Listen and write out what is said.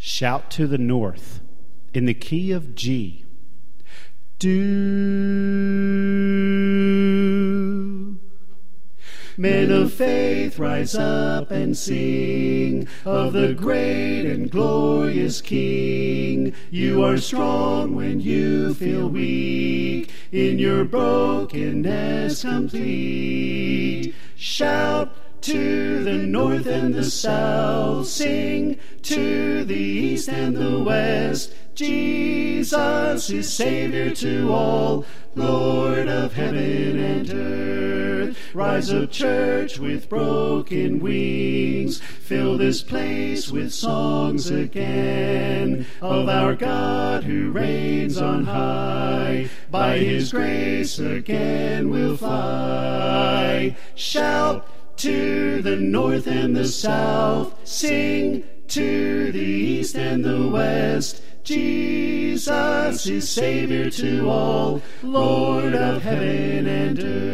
Shout to the north in the key of G. Do. Men of faith, rise up and sing of the great and glorious King. You are strong when you feel weak, in your brokenness complete. Shout to the north and the south, sing to the east and the west. Jesus is Savior to all, Lord of heaven and earth. Rise up, church, with broken wings. Fill this place with songs again of our God who reigns on high. By His grace again we'll fly. Shout to the north and the south, sing to the east and the west. Jesus is Savior to all, Lord of heaven and earth.